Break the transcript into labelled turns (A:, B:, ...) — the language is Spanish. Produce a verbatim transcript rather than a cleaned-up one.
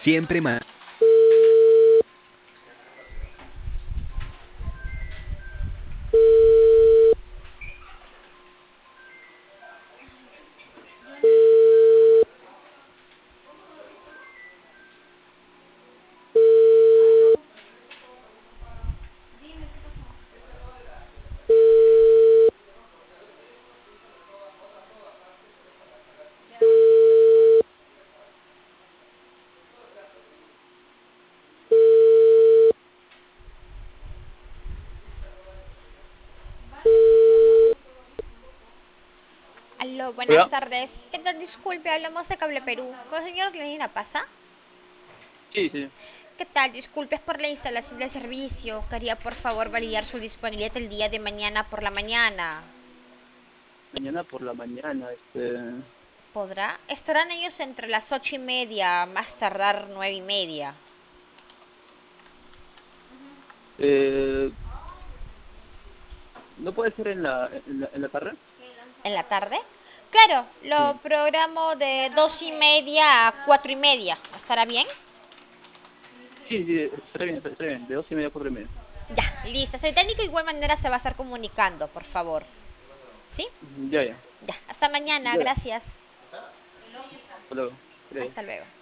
A: Siempre más.
B: Aló, buenas
C: Hola.
B: tardes. ¿Qué tal? Disculpe, hablamos de Cable Perú. ¿Con el señor Lenin pasa?
C: Sí, sí.
B: ¿Qué tal? Disculpe es por la instalación del servicio. Quería por favor validar su disponibilidad el día de mañana por la mañana.
C: Mañana por la mañana, este...
B: ¿Podrá? Estarán ellos entre las ocho y media, más tardar nueve y media.
C: eh, ¿no puede ser en la, en la, en la tarde?
B: ¿En la tarde? Claro, lo
C: Sí.
B: programo de dos y media a cuatro y media. ¿Estará bien?
C: Sí, sí, está bien, está, está bien. De dos y media a cuatro y media.
B: Ya, listo. El técnico de igual manera se va a estar comunicando, por favor. ¿Sí?
C: Ya, ya.
B: Ya, hasta mañana.
C: Ya, ya.
B: Gracias.
C: Hasta luego.
B: Hasta
C: Gracias.
B: luego.